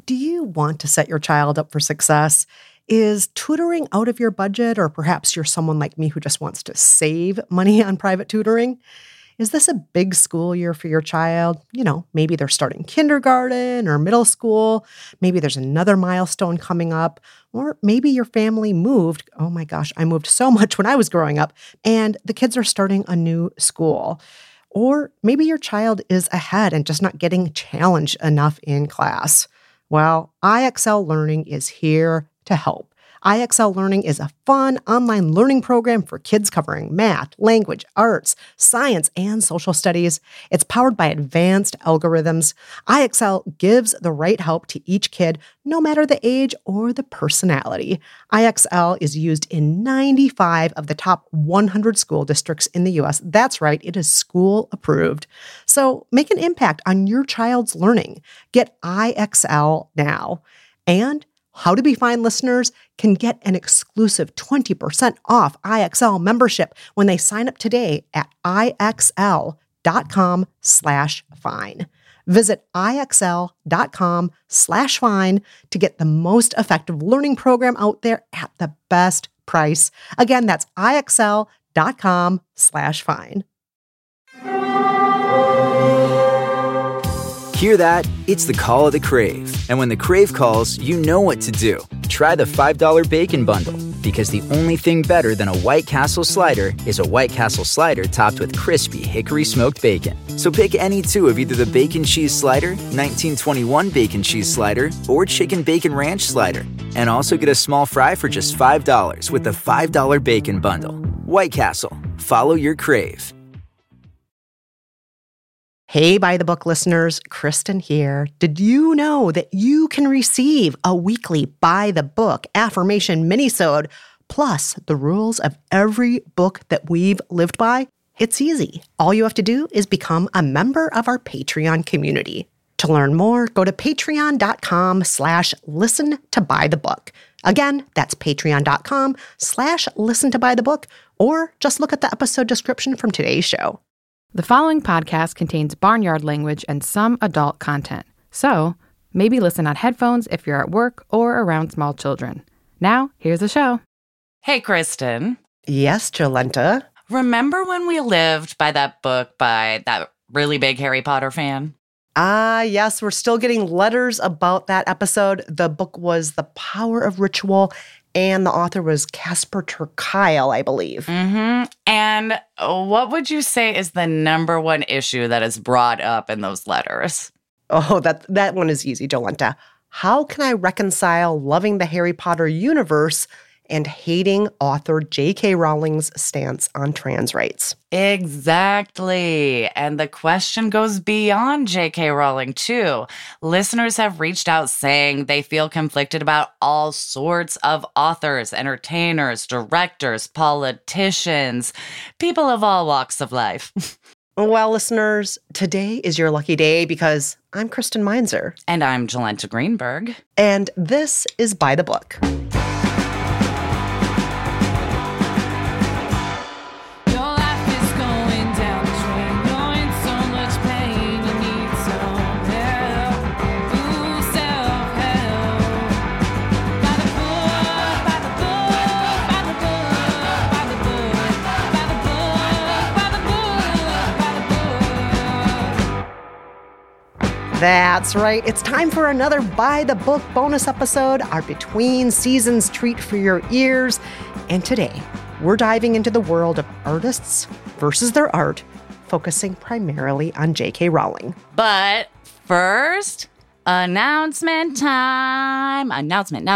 Do you want to set your child up for success? Is tutoring out of your budget, or perhaps you're someone like me who just wants to save money on private tutoring? Is this a big school year for your child? Maybe they're starting kindergarten or middle school. Maybe there's another milestone coming up. Or maybe your family moved. Oh my gosh, I moved so much when I was growing up. And the kids are starting a new school. Or maybe your child is ahead and just not getting challenged enough in class. Well, IXL Learning is here to help. IXL Learning is a fun online learning program for kids covering math, language, arts, science, and social studies. It's powered by advanced algorithms. IXL gives the right help to each kid, no matter the age or the personality. IXL is used in 95 of the top 100 school districts in the U.S. That's right, it is school approved. So make an impact on your child's learning. Get IXL now. And How to Be Fine listeners can get an exclusive 20% off IXL membership when they sign up today at IXL.com/fine. Visit IXL.com/fine to get the most effective learning program out there at the best price. Again, that's IXL.com/fine. Hear that? It's the call of the Crave. And when the Crave calls, you know what to do. Try the $5 Bacon Bundle, because the only thing better than a White Castle slider is a White Castle slider topped with crispy hickory smoked bacon. So pick any two of either the Bacon Cheese Slider, 1921 Bacon Cheese Slider, or Chicken Bacon Ranch Slider. And also get a small fry for just $5 with the $5 Bacon Bundle. White Castle. Follow your Crave. Hey, By the Book listeners, Kristen here. Did you know that you can receive a weekly By the Book affirmation minisode, plus the rules of every book that we've lived by? It's easy. All you have to do is become a member of our Patreon community. To learn more, go to patreon.com/listen to By the Book. Again, that's patreon.com/listen to By the Book, or just look at the episode description from today's show. The following podcast contains barnyard language and some adult content, so maybe listen on headphones if you're at work or around small children. Now, here's the show. Hey, Kristen. Yes, Jolenta. Remember when we lived by that book by that really big Harry Potter fan? Yes, we're still getting letters about that episode. The book was The Power of Ritual, and the author was Casper ter Kuile, I believe. Mm-hmm. And what would you say is the number one issue that is brought up in those letters? Oh, that one is easy, Jolenta. How can I reconcile loving the Harry Potter universe and hating author J.K. Rowling's stance on trans rights? Exactly. And the question goes beyond J.K. Rowling, too. Listeners have reached out saying they feel conflicted about all sorts of authors, entertainers, directors, politicians, people of all walks of life. Well, listeners, today is your lucky day because I'm Kristen Meinzer. And I'm Jolenta Greenberg. And this is By the Book. That's right. It's time for another By the Book bonus episode, our between seasons treat for your ears. And today, we're diving into the world of artists versus their art, focusing primarily on J.K. Rowling. But first, announcement time. Announcement.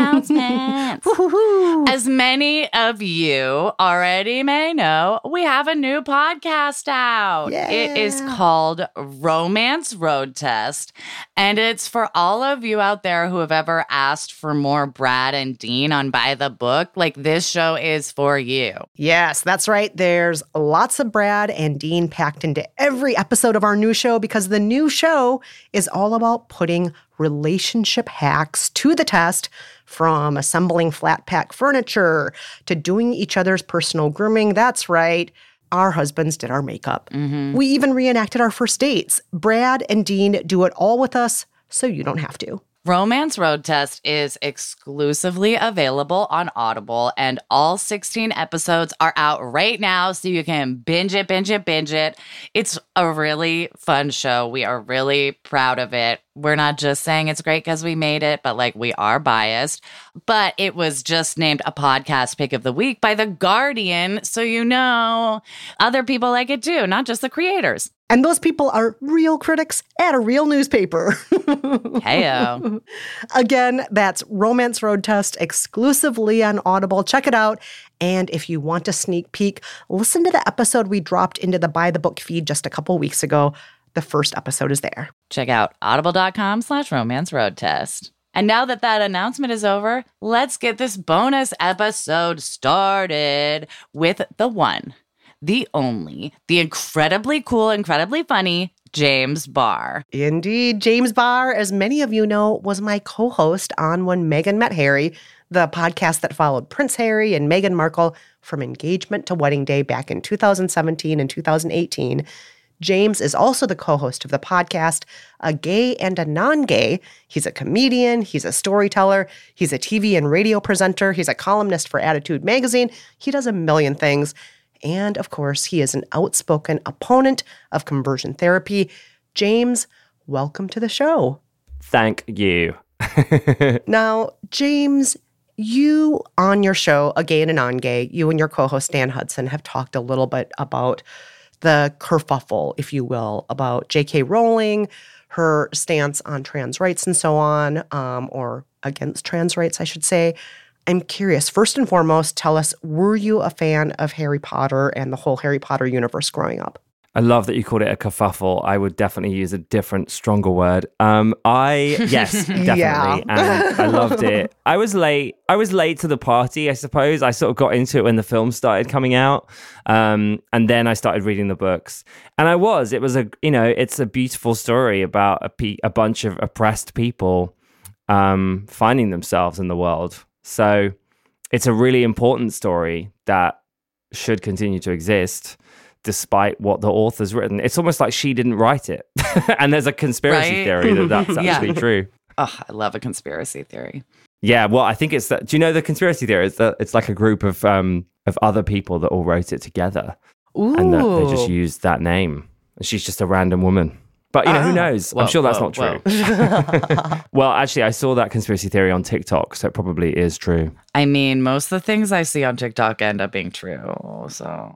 As many of you already may know, we have a new podcast out. Yeah. It is called Romance Road Test, and it's for all of you out there who have ever asked for more Brad and Dean on By the Book. Like, this show is for you. Yes, that's right. There's lots of Brad and Dean packed into every episode of our new show because the new show is all about putting relationship hacks to the test, from assembling flat pack furniture to doing each other's personal grooming. That's right. Our husbands did our makeup. Mm-hmm. We even reenacted our first dates. Brad and Dean do it all with us, so you don't have to. Romance Road Test is exclusively available on Audible, and all 16 episodes are out right now, so you can binge it. It's a really fun show. We are really proud of it. We're not just saying it's great because we made it, but we are biased. But it was just named a podcast pick of the week by The Guardian, so other people like it too, not just the creators. And those people are real critics at a real newspaper. Heyo. Again, that's Romance Road Test exclusively on Audible. Check it out. And if you want a sneak peek, listen to the episode we dropped into the Buy the Book feed just a couple weeks ago. The first episode is there. Check out audible.com/romance road test. And now that announcement is over, let's get this bonus episode started with the one, the only, the incredibly cool, incredibly funny James Barr. Indeed. James Barr, as many of you know, was my co-host on When Meghan Met Harry, the podcast that followed Prince Harry and Meghan Markle from engagement to wedding day back in 2017 and 2018. James is also the co-host of the podcast, A Gay and a Non-Gay. He's a comedian, he's a storyteller, he's a TV and radio presenter, he's a columnist for Attitude Magazine. He does a million things. And of course, he is an outspoken opponent of conversion therapy. James, welcome to the show. Thank you. Now, James, you on your show, A Gay and a Non-Gay, you and your co-host Dan Hudson have talked a little bit about the kerfuffle, if you will, about J.K. Rowling, her stance on trans rights and so on, or against trans rights, I should say. I'm curious, first and foremost, tell us, were you a fan of Harry Potter and the whole Harry Potter universe growing up? I love that you called it a kerfuffle. I would definitely use a different, stronger word. Yes, definitely. Yeah. And I loved it. I was late to the party, I suppose. I sort of got into it when the film started coming out. And then I started reading the books. And it's a beautiful story about a bunch of oppressed people finding themselves in the world. So it's a really important story that should continue to exist, despite what the author's written. It's almost like she didn't write it. And there's a conspiracy theory that's actually true. Oh, I love a conspiracy theory. Yeah, well, I think it's that. Do you know the conspiracy theory? It's that it's like a group of other people that all wrote it together. Ooh. And that they just used that name. And she's just a random woman. But, who knows? I'm sure that's not true. Well, actually, I saw that conspiracy theory on TikTok, so it probably is true. I mean, most of the things I see on TikTok end up being true, so.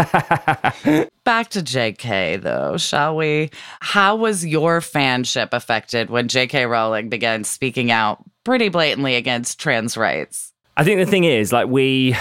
Back to JK, though, shall we? How was your fanship affected when JK Rowling began speaking out pretty blatantly against trans rights? I think the thing is, we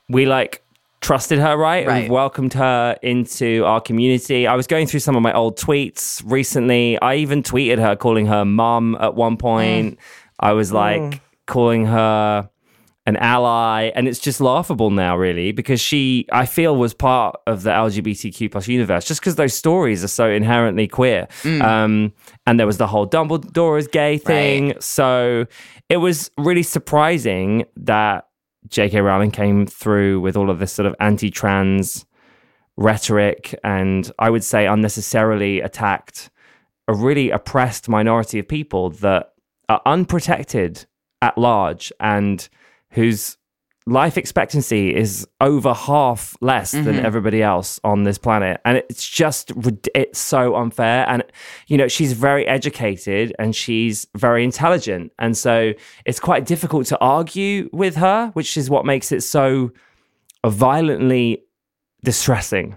trusted her, right? We've welcomed her into our community. I was going through some of my old tweets recently. I even tweeted her, calling her mum at one point. I was calling her an ally. And it's just laughable now, really, because she, I feel, was part of the LGBTQ plus universe, just because those stories are so inherently queer. And there was the whole Dumbledore is gay thing. Right. So it was really surprising that J.K. Rowling came through with all of this sort of anti-trans rhetoric, and I would say unnecessarily attacked a really oppressed minority of people that are unprotected at large and whose life expectancy is over half less than everybody else on this planet. And it's so unfair. And, she's very educated and she's very intelligent. And so it's quite difficult to argue with her, which is what makes it so violently distressing.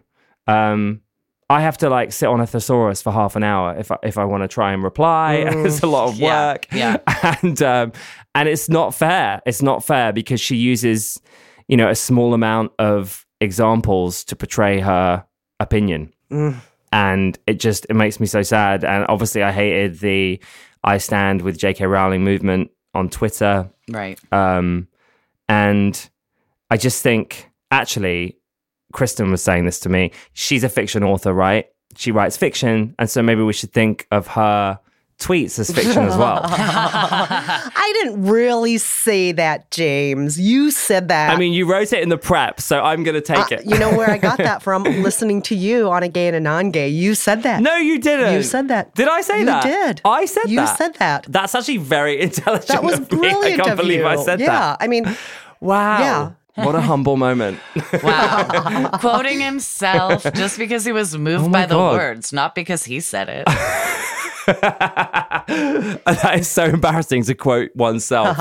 I have to sit on a thesaurus for half an hour if I want to try and reply. It's a lot of work. Yeah. And it's not fair. It's not fair because she uses, a small amount of examples to portray her opinion. And it makes me so sad. And obviously I hated the I Stand with J.K. Rowling movement on Twitter. Right. And I just think, actually, Kristen was saying this to me. She's a fiction author, right? She writes fiction. And so maybe we should think of her tweets as fiction as well. I I didn't really say that, James. You said that. I mean, you wrote it in the prep, so I'm going to take it. You know where I got that from? Listening to you on A Gay and a Non-Gay. You said that. No, you didn't. You said that. Did I say that? You did. I said you that. You said that. That's actually very intelligent. That was brilliant. I can't believe I said that. Yeah, I mean, wow. Yeah. What a humble moment. Wow. Quoting himself just because he was moved by the words, not because he said it. That is so embarrassing to quote oneself.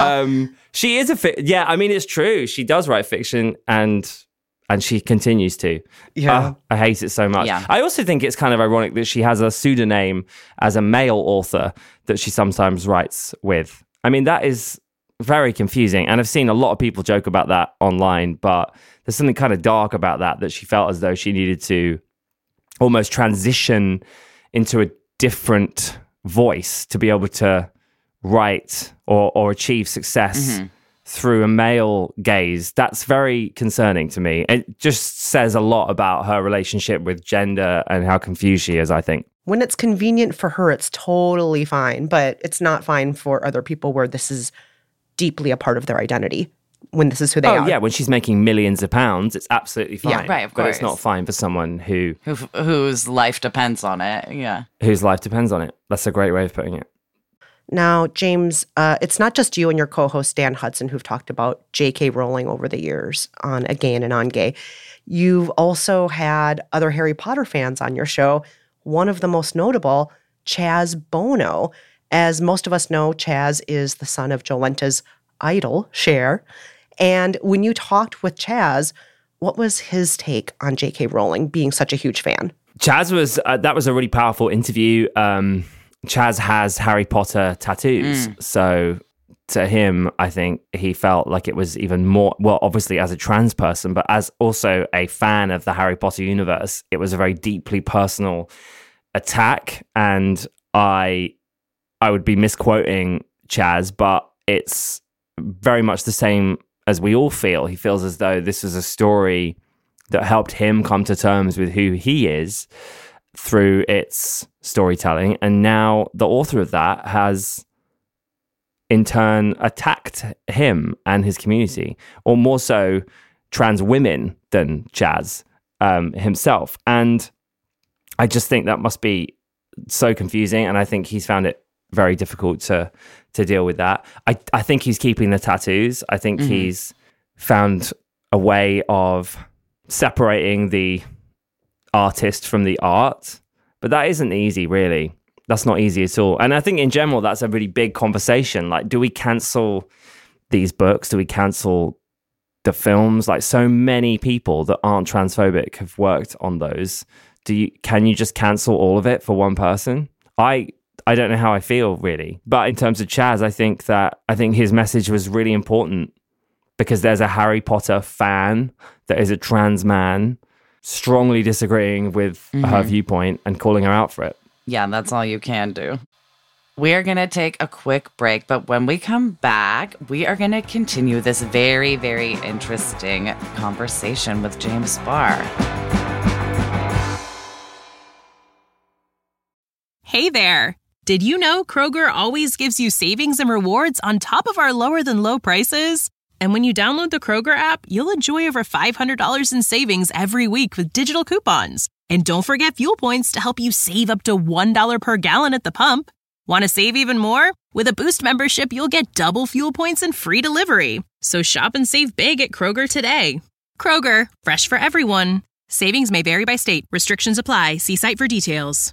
She is yeah, I mean, it's true. She does write fiction and she continues to. Yeah. I hate it so much. Yeah. I also think it's kind of ironic that she has a pseudonym as a male author that she sometimes writes with. I mean, that is very confusing. And I've seen a lot of people joke about that online, but there's something kind of dark about that she felt as though she needed to almost transition into a different voice to be able to write or achieve success through a male gaze. That's very concerning to me. It just says a lot about her relationship with gender and how confused she is, I think. When it's convenient for her, it's totally fine, but it's not fine for other people where this is deeply a part of their identity, when this is who they are. Oh, yeah, when she's making millions of pounds, it's absolutely fine. Yeah, right, of course. But it's not fine for someone whose life depends on it, yeah. Whose life depends on it. That's a great way of putting it. Now, James, it's not just you and your co-host Dan Hudson who've talked about J.K. Rowling over the years on A Gay and a Non-Gay. You've also had other Harry Potter fans on your show, one of the most notable, Chaz Bono. As most of us know, Chaz is the son of Jolenta's idol, Cher. And when you talked with Chaz, what was his take on J.K. Rowling being such a huge fan? Chaz was, that was a really powerful interview. Chaz has Harry Potter tattoos. So to him, I think he felt like it was even more, well, obviously as a trans person, but as also a fan of the Harry Potter universe, it was a very deeply personal attack. And I would be misquoting Chaz, but it's very much the same as we all feel. He feels as though this is a story that helped him come to terms with who he is through its storytelling. And now the author of that has in turn attacked him and his community, or more so trans women than Chaz himself. And I just think that must be so confusing. And I think he's found it very difficult to deal with that. I think he's keeping the tattoos. I think he's found a way of separating the artist from the art, but that isn't easy, really. That's not easy at all. And I think in general, that's a really big conversation. Like, do we cancel these books? Do we cancel the films? Like, so many people that aren't transphobic have worked on those. Can you just cancel all of it for one person? I don't know how I feel, really. But in terms of Chaz, I think his message was really important because there's a Harry Potter fan that is a trans man strongly disagreeing with her viewpoint and calling her out for it. Yeah, that's all you can do. We are going to take a quick break, but when we come back, we are going to continue this very, very interesting conversation with James Barr. Hey there. Did you know Kroger always gives you savings and rewards on top of our lower than low prices? And when you download the Kroger app, you'll enjoy over $500 in savings every week with digital coupons. And don't forget fuel points to help you save up to $1 per gallon at the pump. Want to save even more? With a Boost membership, you'll get double fuel points and free delivery. So shop and save big at Kroger today. Kroger, fresh for everyone. Savings may vary by state. Restrictions apply. See site for details.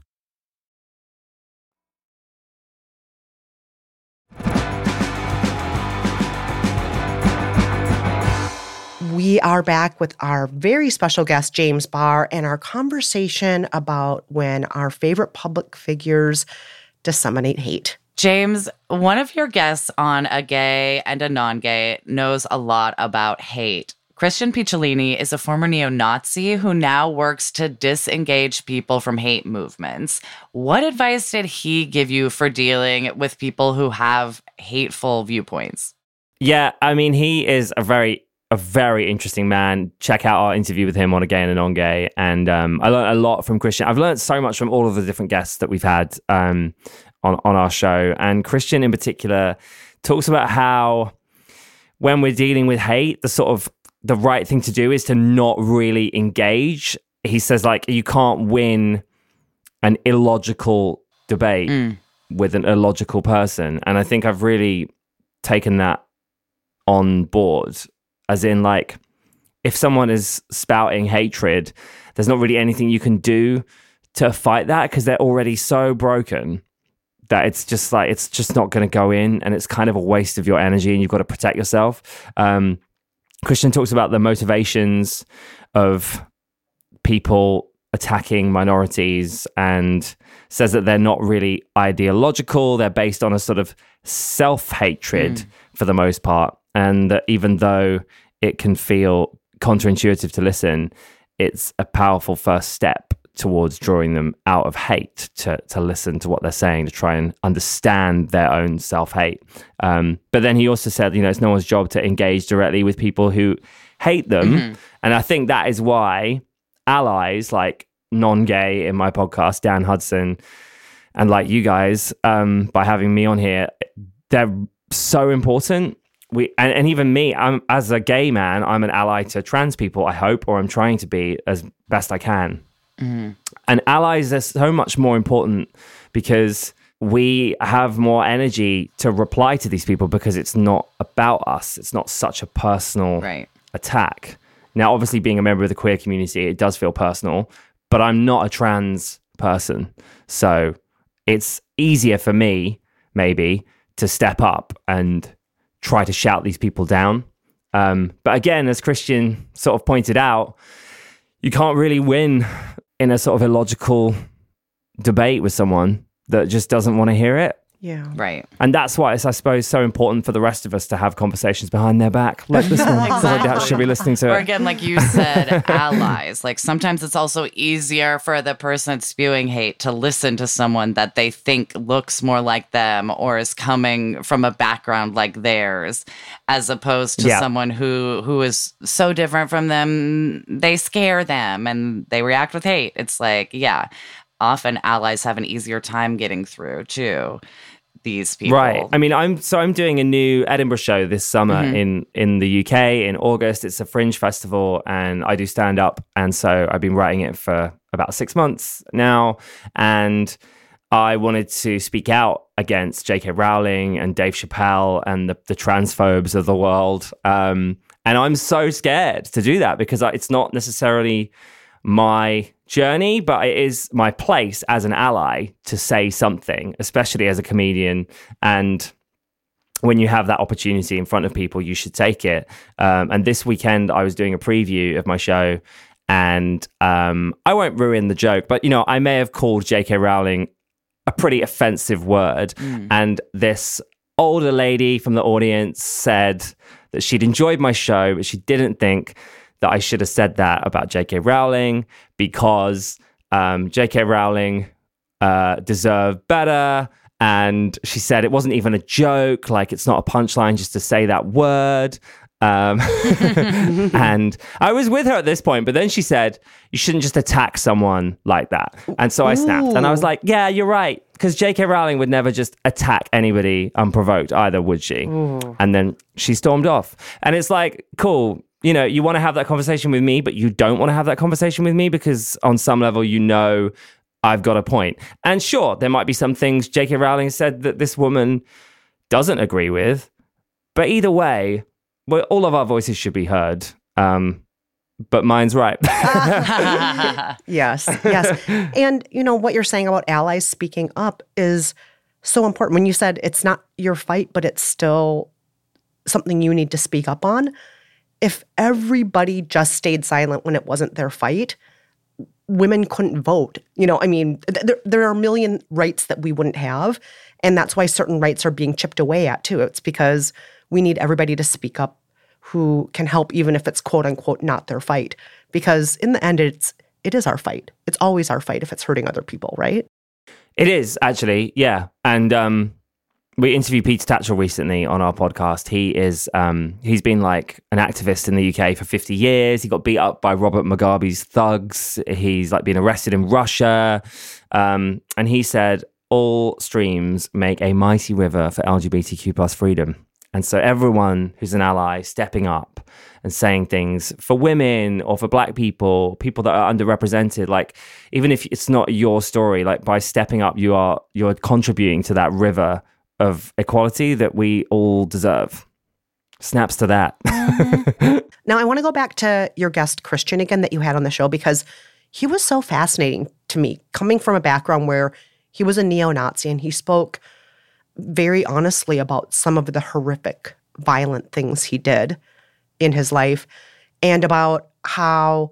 We are back with our very special guest, James Barr, and our conversation about when our favorite public figures disseminate hate. James, one of your guests on A Gay and a Non-Gay knows a lot about hate. Christian Picciolini is a former neo-Nazi who now works to disengage people from hate movements. What advice did he give you for dealing with people who have hateful viewpoints? Yeah, I mean, he is a very interesting man. Check out our interview with him on A Gay and a Non-Gay. And I learned a lot from Christian. I've learned so much from all of the different guests that we've had on on our show. And Christian in particular talks about how when we're dealing with hate, the right thing to do is to not really engage. He says, like, you can't win an illogical debate with an illogical person. And I think I've really taken that on board, as in, like, if someone is spouting hatred, there's not really anything you can do to fight that, because they're already so broken that it's just not going to go in, and it's kind of a waste of your energy, and you've got to protect yourself. Christian talks about the motivations of people attacking minorities and says that they're not really ideological. They're based on a sort of self-hatred for the most part. And that even though it can feel counterintuitive to listen, it's a powerful first step towards drawing them out of hate to listen to what they're saying, to try and understand their own self-hate. But then he also said, it's no one's job to engage directly with people who hate them. And I think that is why allies like Non-Gay in my podcast, Dan Hudson, and like you guys, by having me on here, they're so important. And even me, as a gay man, I'm an ally to trans people, I hope, or I'm trying to be as best I can. And allies are so much more important because we have more energy to reply to these people because it's not about us. It's not such a personal attack. Now, obviously, being a member of the queer community, it does feel personal, but I'm not a trans person. So it's easier for me, maybe, to step up and try to shout these people down. But again, as Christian sort of pointed out, you can't really win in a sort of illogical debate with someone that just doesn't want to hear it. Yeah. Right. And that's why it's, I suppose, so important for the rest of us to have conversations behind their back, like this one. Exactly. I should be listening to it. Or again, like you said, allies. Like sometimes it's also easier for the person spewing hate to listen to someone that they think looks more like them or is coming from a background like theirs, as opposed to someone who is so different from them, they scare them and they react with hate. It's like, often allies have an easier time getting through too. These people. Right. I mean, I'm doing a new Edinburgh show this summer in the UK in August. It's a Fringe festival and I do stand up. And so I've been writing it for about 6 months now. And I wanted to speak out against J.K. Rowling and Dave Chappelle and the transphobes of the world. And I'm so scared to do that because it's not necessarily my journey, but it is my place as an ally to say something, especially as a comedian. And when you have that opportunity in front of people, you should take it. And this weekend, I was doing a preview of my show, and I won't ruin the joke, but I may have called J.K. Rowling a pretty offensive word. And this older lady from the audience said that she'd enjoyed my show, but she didn't think that I should have said that about J.K. Rowling because J.K. Rowling deserved better. And she said it wasn't even a joke, like it's not a punchline just to say that word. And I was with her at this point, but then she said, you shouldn't just attack someone like that. And so I snapped and I was like, yeah, you're right. Because J.K. Rowling would never just attack anybody unprovoked either, would she? And then she stormed off. And it's like, cool. You want to have that conversation with me, but you don't want to have that conversation with me because on some level, I've got a point. And sure, there might be some things J.K. Rowling said that this woman doesn't agree with. But either way, all of our voices should be heard. But mine's right. Yes. And, what you're saying about allies speaking up is so important. When you said it's not your fight, but it's still something you need to speak up on. If everybody just stayed silent when it wasn't their fight, women couldn't vote. There are a million rights that we wouldn't have. And that's why certain rights are being chipped away at, too. It's because we need everybody to speak up who can help, even if it's quote unquote not their fight. Because in the end, it is our fight. It's always our fight if it's hurting other people, right? It is, actually, yeah. And we interviewed Peter Tatchell recently on our podcast. He's been like an activist in the UK for 50 years. He got beat up by Robert Mugabe's thugs. He's like been arrested in Russia. And he said, all streams make a mighty river for LGBTQ plus freedom. And so everyone who's an ally stepping up and saying things for women or for Black people, people that are underrepresented, like even if it's not your story, like by stepping up, you're contributing to that river of equality that we all deserve. Snaps to that. Now, I want to go back to your guest, Christian, again, that you had on the show, because he was so fascinating to me, coming from a background where he was a neo-Nazi and he spoke very honestly about some of the horrific, violent things he did in his life and about how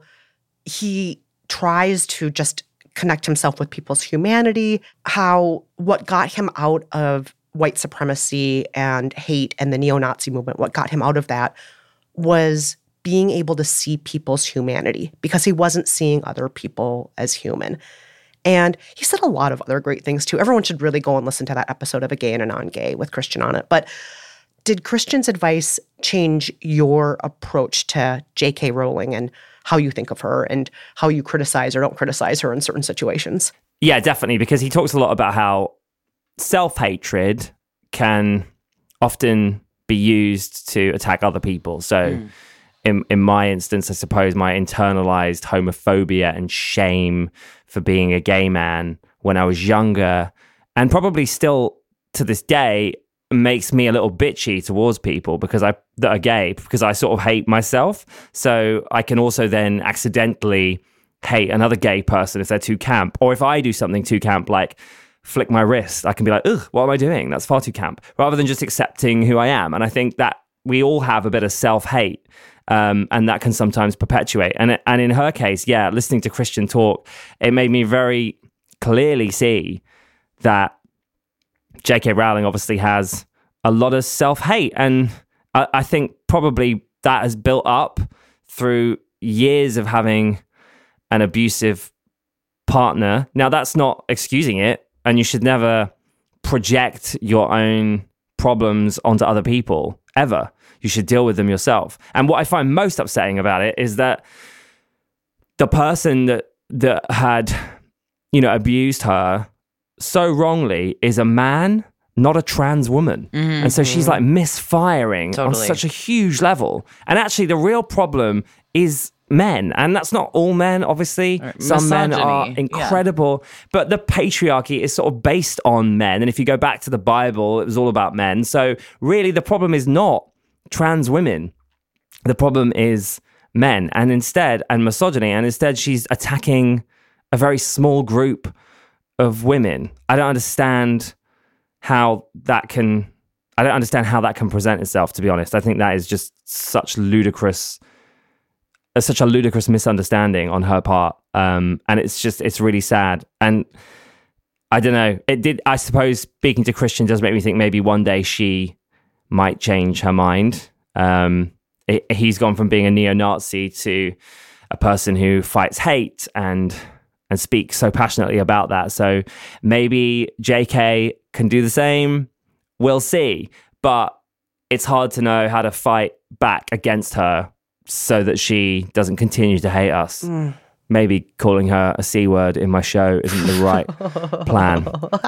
he tries to just connect himself with people's humanity, how what got him out of white supremacy and hate and the neo-Nazi movement, what got him out of that was being able to see people's humanity because he wasn't seeing other people as human. And he said a lot of other great things too. Everyone should really go and listen to that episode of A Gay and a Non-Gay with Christian on it. But did Christian's advice change your approach to J.K. Rowling and how you think of her and how you criticize or don't criticize her in certain situations? Yeah, definitely, because he talks a lot about how self-hatred can often be used to attack other people. So in my instance, I suppose my internalized homophobia and shame for being a gay man when I was younger, and probably still to this day, makes me a little bitchy towards people that are gay, because I sort of hate myself. So I can also then accidentally hate another gay person if they're too camp, or if I do something too camp, like flick my wrist, I can be like, ugh, what am I doing? That's far too camp, rather than just accepting who I am. And I think that we all have a bit of self-hate. And that can sometimes perpetuate. And in her case, yeah, listening to Christian talk, it made me very clearly see that J.K. Rowling obviously has a lot of self-hate. And I think probably that has built up through years of having an abusive partner. Now, that's not excusing it. And you should never project your own problems onto other people, ever. You should deal with them yourself. And what I find most upsetting about it is that the person that had, abused her so wrongly is a man, not a trans woman. Mm-hmm. And so she's like misfiring on such a huge level. And actually the real problem is men. And that's not all men, obviously. Some men are incredible. Yeah. But the patriarchy is sort of based on men. And if you go back to the Bible, it was all about men. So really the problem is not trans women. The problem is men and misogyny. And instead she's attacking a very small group of women. I don't understand how that can present itself, to be honest. I think that is just such a ludicrous misunderstanding on her part. And it's really sad. And I don't know, I suppose speaking to Christian does make me think maybe one day she might change her mind. He's gone from being a neo-Nazi to a person who fights hate and speaks so passionately about that. So maybe JK can do the same. We'll see. But it's hard to know how to fight back against her so that she doesn't continue to hate us. Maybe calling her a C word in my show isn't the right plan.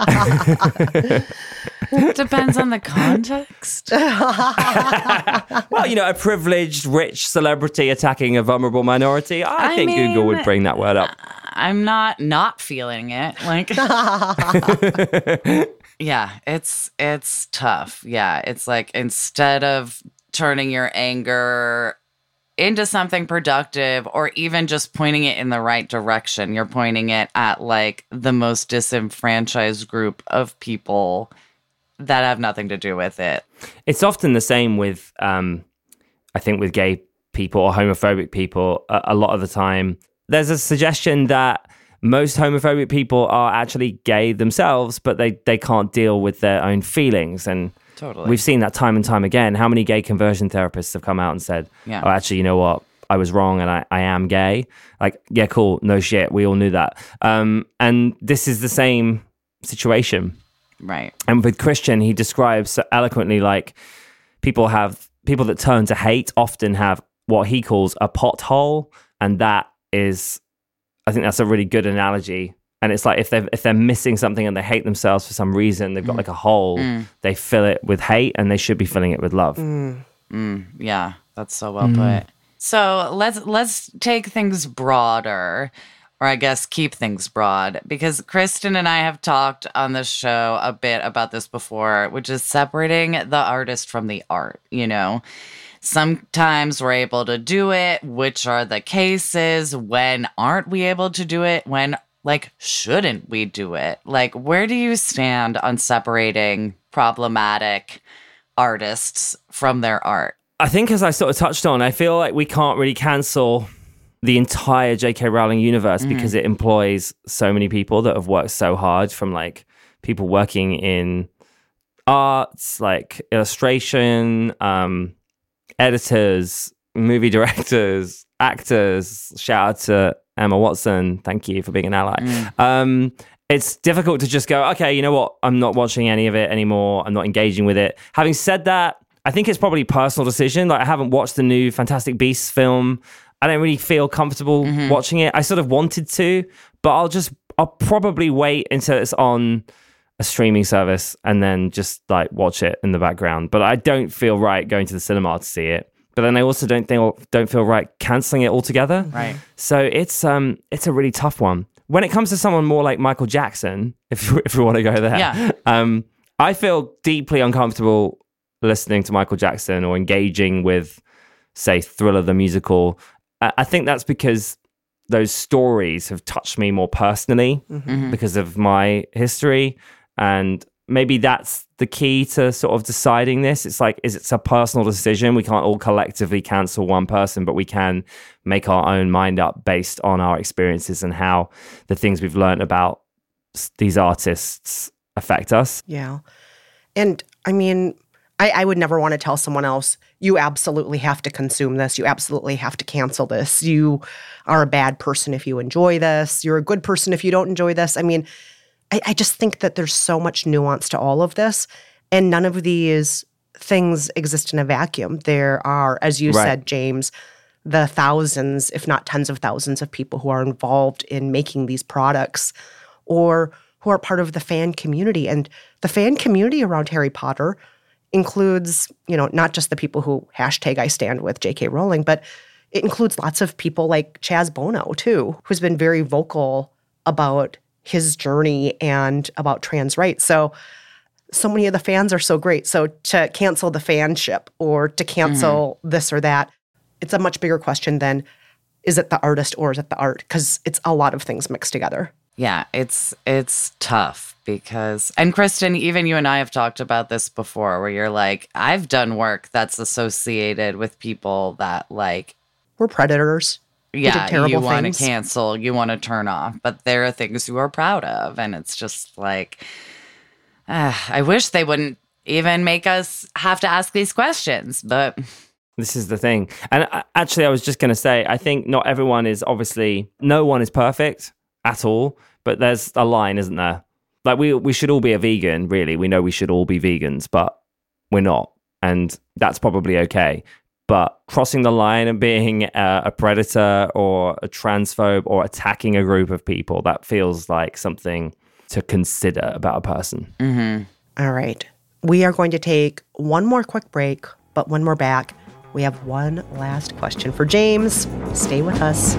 Depends on the context. Well, a privileged, rich celebrity attacking a vulnerable minority. I think Google would bring that word up. I'm not feeling it. Like, yeah, it's tough. Yeah, it's like instead of turning your anger into something productive or even just pointing it in the right direction, you're pointing it at like the most disenfranchised group of people that have nothing to do with it. It's often the same with, I think, with gay people or homophobic people. A lot of the time, there's a suggestion that most homophobic people are actually gay themselves, but they can't deal with their own feelings. And totally, we've seen that time and time again. How many gay conversion therapists have come out and said, oh, actually, you know what? I was wrong and I am gay. Like, yeah, cool. No shit. We all knew that. And this is the same situation. Right. And with Christian, he describes so eloquently, like people that turn to hate often have what he calls a pothole. And that is, I think that's a really good analogy. And it's like if they're missing something and they hate themselves for some reason, they've got like a hole, they fill it with hate and they should be filling it with love. Yeah, that's so well put. So let's take things broader, or I guess keep things broad, because Kristen and I have talked on the show a bit about this before, which is separating the artist from the art, you know? Sometimes we're able to do it. Which are the cases? When aren't we able to do it? When, like, shouldn't we do it? Like, where do you stand on separating problematic artists from their art? I think, as I sort of touched on, I feel like we can't really cancel the entire J.K. Rowling universe because it employs so many people that have worked so hard, from like people working in arts, like illustration, editors, movie directors, actors. Shout out to Emma Watson. Thank you for being an ally. It's difficult to just go, okay, you know what? I'm not watching any of it anymore. I'm not engaging with it. Having said that, I think it's probably a personal decision. Like, I haven't watched the new Fantastic Beasts film. I don't really feel comfortable watching it. I sort of wanted to, but I'll probably wait until it's on a streaming service and then just like watch it in the background. But I don't feel right going to the cinema to see it. But then I also don't feel right canceling it altogether. Right. So it's a really tough one. When it comes to someone more like Michael Jackson, if we want to go there, I feel deeply uncomfortable listening to Michael Jackson or engaging with, say, Thriller the musical. I think that's because those stories have touched me more personally because of my history. And maybe that's the key to sort of deciding this. It's like, it's a personal decision. We can't all collectively cancel one person, but we can make our own mind up based on our experiences and how the things we've learned about these artists affect us. Yeah. And I mean, I would never want to tell someone else, you absolutely have to consume this. You absolutely have to cancel this. You are a bad person if you enjoy this. You're a good person if you don't enjoy this. I mean, I just think that there's so much nuance to all of this. And none of these things exist in a vacuum. There are, as you said, James, the thousands, if not tens of thousands of people who are involved in making these products or who are part of the fan community. And the fan community around Harry Potter includes, you know, not just the people who #I stand with J.K. Rowling, but it includes lots of people like Chaz Bono, too, who's been very vocal about his journey and about trans rights. So many of the fans are so great. So to cancel the fanship or to cancel this or that, it's a much bigger question than, is it the artist or is it the art? Because it's a lot of things mixed together. Yeah, it's tough because, and Kristen, even you and I have talked about this before, where you're like, I've done work that's associated with people that like, we're predators. Yeah, you want to cancel, you want to turn off, but there are things you are proud of, and it's just like, I wish they wouldn't even make us have to ask these questions, but this is the thing. And actually, I was just going to say, I think no one is perfect at all, but there's a line, isn't there? Like we should all be a vegan, really. We know we should all be vegans, but we're not. And that's probably okay. But crossing the line and being a predator or a transphobe or attacking a group of people, that feels like something to consider about a person. All right. We are going to take one more quick break, but when we're back, we have one last question for James. Stay with us.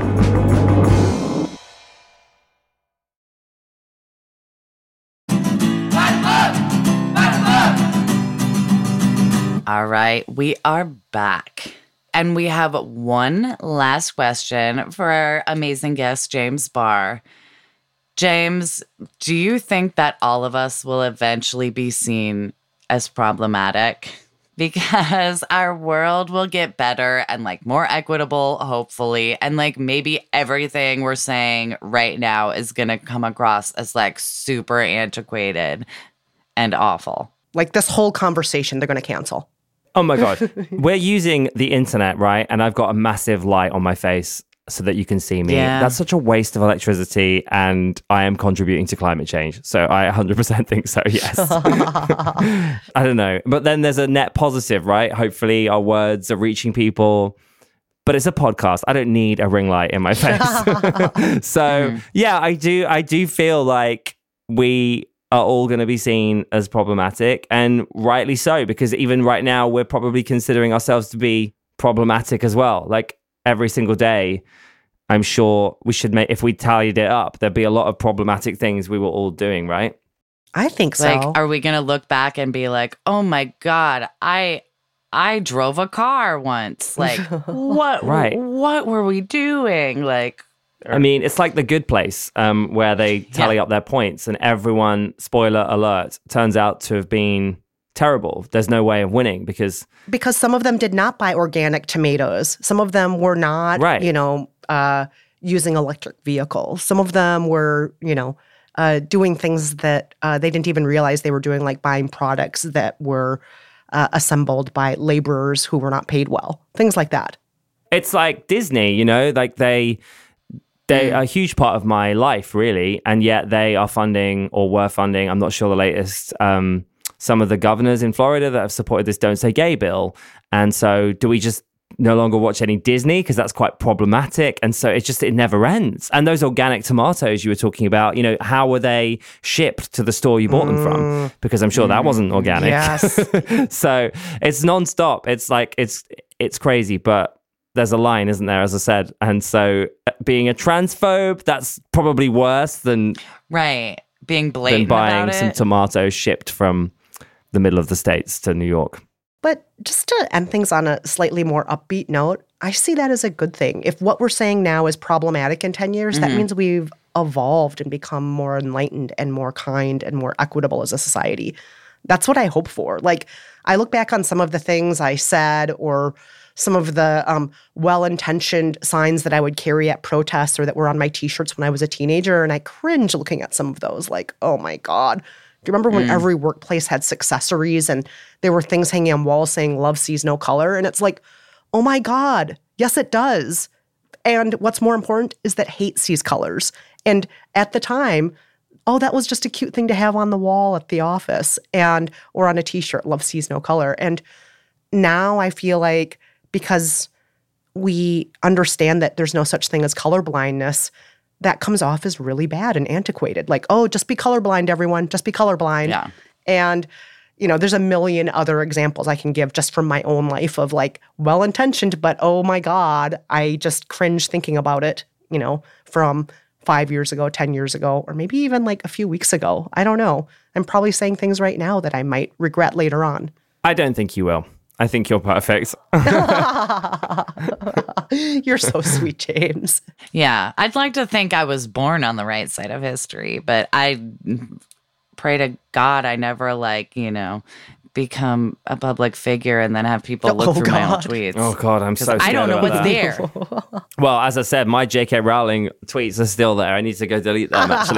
All right, we are back. And we have one last question for our amazing guest, James Barr. James, do you think that all of us will eventually be seen as problematic? Because our world will get better and like more equitable, hopefully. And like maybe everything we're saying right now is going to come across as like super antiquated and awful. Like this whole conversation, they're going to cancel. Oh my God. We're using the internet, right? And I've got a massive light on my face so that you can see me. Yeah. That's such a waste of electricity, and I am contributing to climate change. So I 100% think so, yes. I don't know. But then there's a net positive, right? Hopefully our words are reaching people. but it's a podcast. I don't need a ring light in my face. So yeah, I do feel like we are all going to be seen as problematic, and rightly so, because even right now we're probably considering ourselves to be problematic as well. Like every single day, I'm sure we should make, if we tallied it up, there'd be a lot of problematic things we were all doing, right? I think so. Like, are we going to look back and be like, oh my God, I drove a car once. Like, what were we doing? Like, I mean, it's like The Good Place, where they tally up their points, and everyone, spoiler alert, turns out to have been terrible. There's no way of winning because some of them did not buy organic tomatoes. Some of them were not, using electric vehicles. Some of them were, doing things that they didn't even realize they were doing, like buying products that were assembled by laborers who were not paid well. Things like that. It's like Disney, like they're a huge part of my life, really, and yet they are funding, or were funding, I'm not sure the latest, some of the governors in Florida that have supported this Don't Say Gay bill. And so do we just no longer watch any Disney because that's quite problematic? And so it never ends. And those organic tomatoes you were talking about, how were they shipped to the store you bought them from? Because I'm sure that wasn't organic. Yes. So it's nonstop. It's like, it's crazy, but there's a line, isn't there, as I said? And so being a transphobe, that's probably worse than being blatant than buying about some it. tomatoes shipped from the middle of the States to New York. But just to end things on a slightly more upbeat note, I see that as a good thing. If what we're saying now is problematic in 10 years, that means we've evolved and become more enlightened and more kind and more equitable as a society. That's what I hope for. Like, I look back on some of the things I said, or some of the well-intentioned signs that I would carry at protests or that were on my T-shirts when I was a teenager, and I cringe looking at some of those. Like, oh my God. Do you remember when every workplace had successories and there were things hanging on walls saying love sees no color? And it's like, oh my God, yes, it does. And what's more important is that hate sees colors. And at the time, that was just a cute thing to have on the wall at the office or on a T-shirt, love sees no color. And now I feel like, because we understand that there's no such thing as colorblindness, that comes off as really bad and antiquated. Like, just be colorblind, everyone. Just be colorblind. Yeah. And, there's a million other examples I can give just from my own life of like well-intentioned, but oh my God, I just cringe thinking about it, from 5 years ago, 10 years ago, or maybe even like a few weeks ago. I don't know. I'm probably saying things right now that I might regret later on. I don't think you will. I think you're perfect. You're so sweet, James. Yeah. I'd like to think I was born on the right side of history, but I pray to God I never become a public figure and then have people look through my old tweets. Oh God, I'm so scared. I don't know what's there. Well, as I said, my J.K. Rowling tweets are still there. I need to go delete them, actually.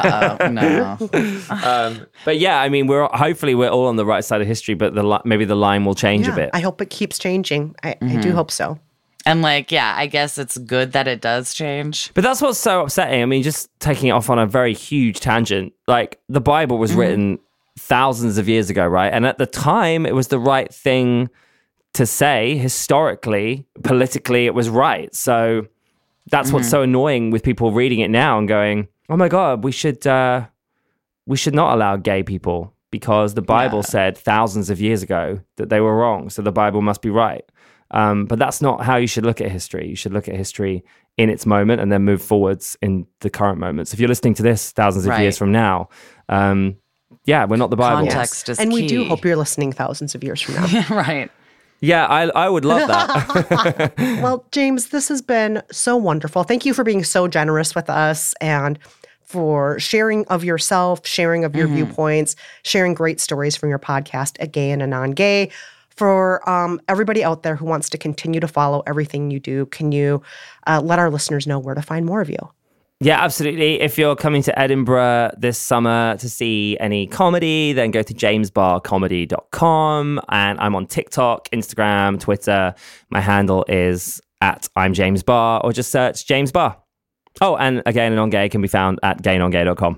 No. But yeah, I mean, hopefully we're all on the right side of history, but maybe the line will change a bit. I hope it keeps changing. I do hope so. And I guess it's good that it does change. But that's what's so upsetting. I mean, just taking it off on a very huge tangent, like the Bible was written thousands of years ago, right? And at the time, it was the right thing to say. Historically, politically, it was right. So that's what's so annoying with people reading it now and going, "Oh my God, we should not allow gay people because the Bible said thousands of years ago that they were wrong. So the Bible must be right." But that's not how you should look at history. You should look at history in its moment and then move forwards in the current moment. So if you're listening to this thousands of years from now, we're not the Bible. Context is and key. we do hope you're listening thousands of years from now. Right. Yeah, I would love that. Well, James, this has been so wonderful. Thank you for being so generous with us and for sharing of yourself, sharing of your viewpoints, sharing great stories from your podcast, A Gay and a Non-Gay. For everybody out there who wants to continue to follow everything you do, can you let our listeners know where to find more of you? Yeah, absolutely. If you're coming to Edinburgh this summer to see any comedy, then go to jamesbarrcomedy.com. And I'm on TikTok, Instagram, Twitter. My handle is @I'mJamesBarr, or just search James Barr. Oh, and Gay and Non-Gay can be found at gaynongay.com.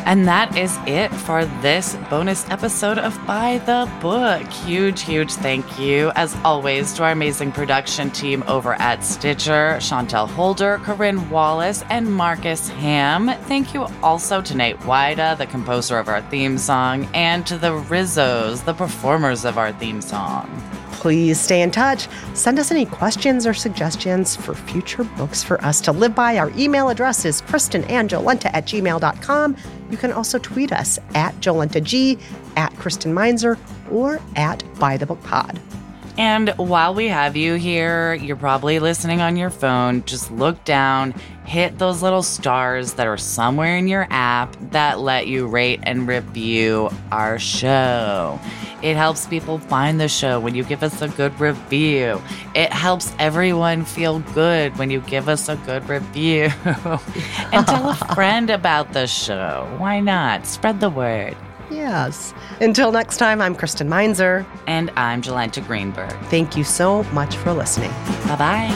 And that is it for this bonus episode of By the Book. Huge, huge thank you, as always, to our amazing production team over at Stitcher, Chantel Holder, Corinne Wallace, and Marcus Ham. Thank you also to Nate Wida, the composer of our theme song, and to the Rizzos, the performers of our theme song. Please stay in touch. Send us any questions or suggestions for future books for us to live by. Our email address is kristenandjolenta@gmail.com. You can also tweet us at JolentaG, at Kristen Meinzer, or at ByTheBookPod. And while we have you here, you're probably listening on your phone. Just look down, hit those little stars that are somewhere in your app that let you rate and review our show. It helps people find the show when you give us a good review. It helps everyone feel good when you give us a good review. And tell a friend about the show. Why not? Spread the word. Yes. Until next time, I'm Kristen Meinzer. And I'm Jolenta Greenberg. Thank you so much for listening. Bye-bye.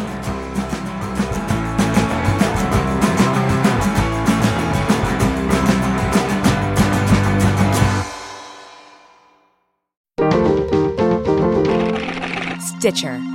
Stitcher.